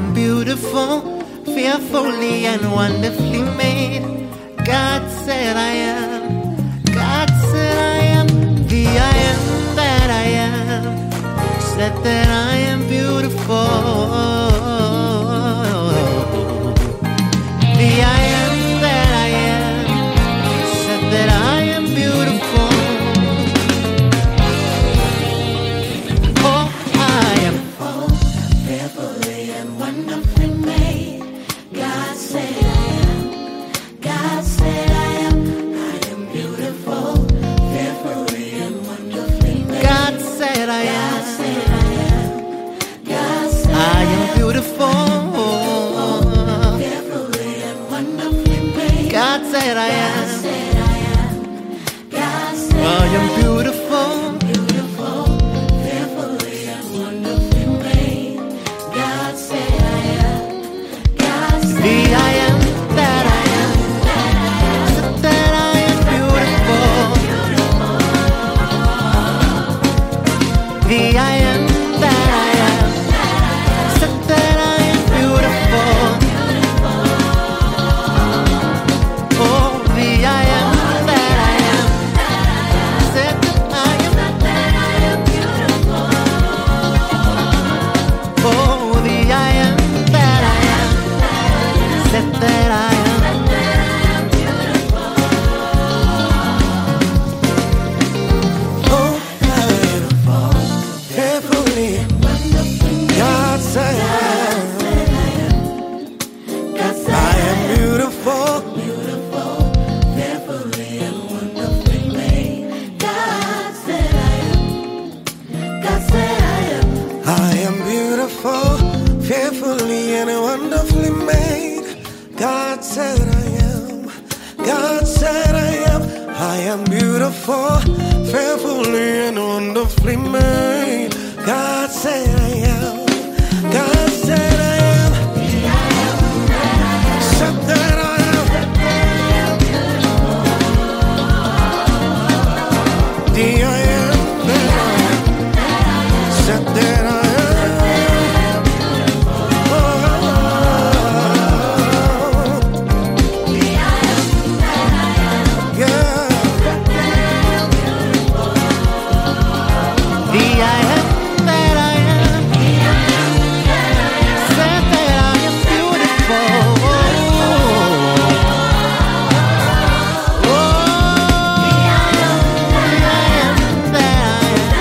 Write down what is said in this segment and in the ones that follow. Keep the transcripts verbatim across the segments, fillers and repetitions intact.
am beautiful, fearfully and wonderfully made. God said I am, God said I am, the I am that I am, said that I am beautiful. The I am that I am, said that I am beautiful. Oh, I am fearfully and wonderfully made. God said I am, God said I am, I am beautiful, fearfully and wonderfully made. God said I am, God said I am, God said I am beautiful. fearfully and wonderfully made. God said I God am, said I am, God said I am beautiful. beautiful, fearfully and wonderfully made. God said I am, God said The I am that I am, said that I am beautiful. The I am that I am, said that I am beautiful. Oh, the I am that I am, said that I am beautiful. Oh, the I am that I am, said that I am. Oh, beautiful, carefully. God said I am. I am beautiful. fearfully and wonderfully made. God said I am, God said I am, I am beautiful, fearfully and wonderfully made. God said I am. God said I am. I am beautiful, fearfully and wonderfully made. God said I am. God said I am. Said that I am. The I am that I am. Said that I am. The I am that I am, said that I am beautiful. Oh, the I am that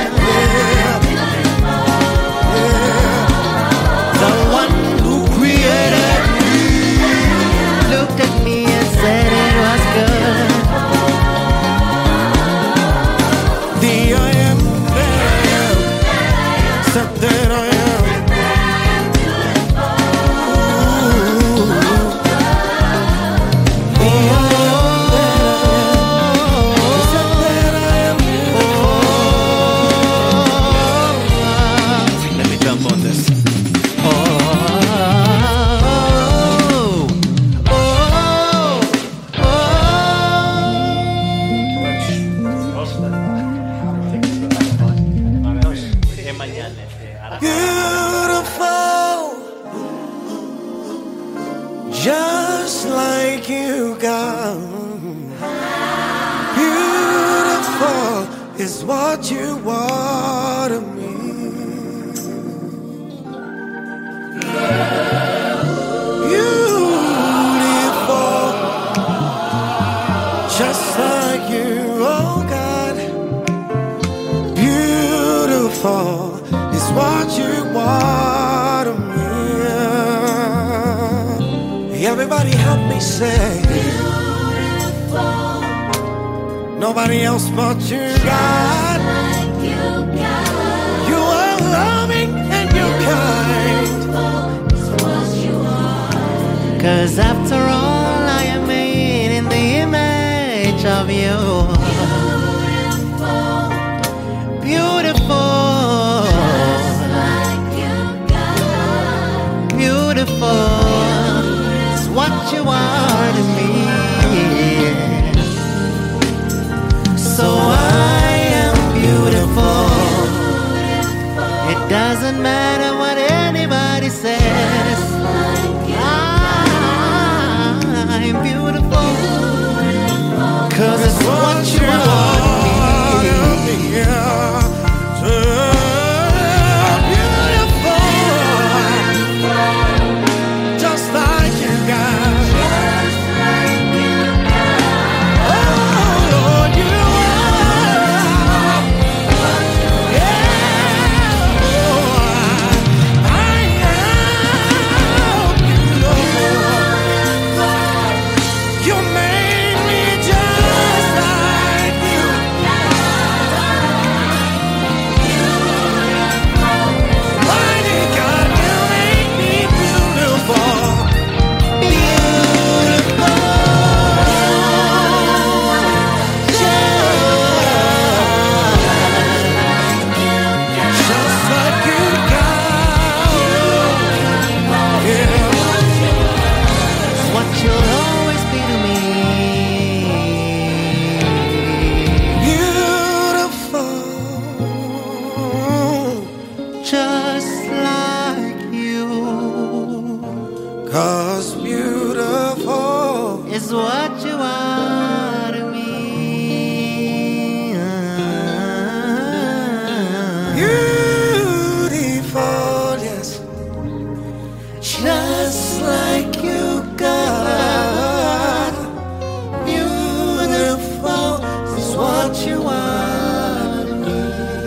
I am, the one who created me looked at me and said it was good. The I am that I am. Said that I am. The I am that I am. Said that I am. Let me jump on this. Oh, oh, Beautiful, just like you, God. Beautiful is what you are to me. Beautiful, just like you, oh God. Beautiful is what you are to me. Everybody help me say, nobody else but you, God. like you, God. You are loving and you're kind. Is what you are. 'cause after all I am made in the image of you. Beautiful, Like you, God. beautiful is what you are to me. So I am beautiful. It doesn't matter what anybody says. 'cause beautiful is what you are to me. Beautiful, yes, just like you, God. Beautiful is what you are to me.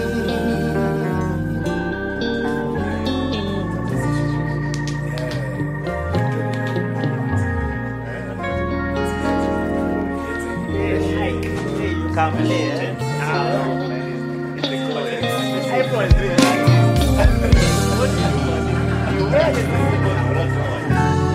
Come here. I